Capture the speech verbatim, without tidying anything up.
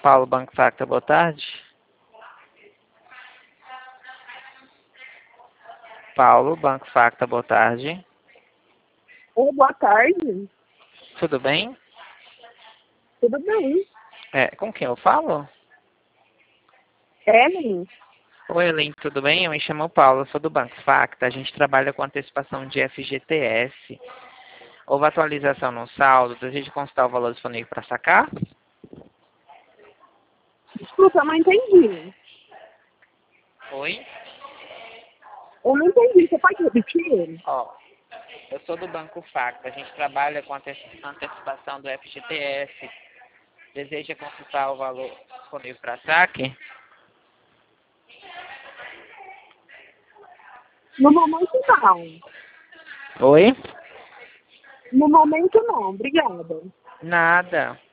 Paulo Banco Facta, boa tarde. Paulo Banco Facta, boa tarde. Oi, boa tarde. Tudo bem? Tudo bem? É, com quem eu falo? Ellen? Oi, Ellen, tudo bem? Eu me chamo Paulo, eu sou do Banco Facta. A gente trabalha com antecipação de F G T S. Houve atualização no saldo. Deseja consultar o valor disponível para sacar? Desculpa, eu não entendi. Oi? Eu não entendi. Você pode repetir? Ó, eu sou do Banco Facta. A gente trabalha com ante- antecipação do F G T S. Deseja consultar o valor disponível para saque? No momento, não. Oi? No momento, não. Obrigada. Nada.